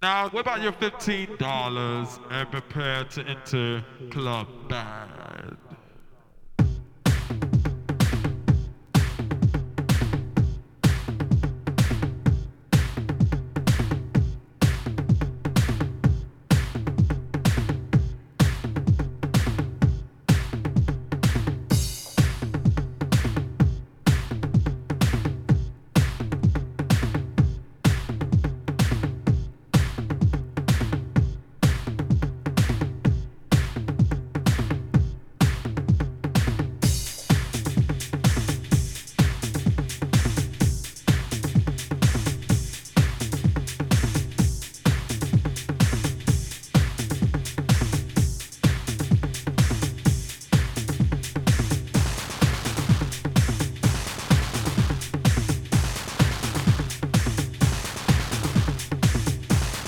Now, what about your $15 and prepare to enter Club Bad?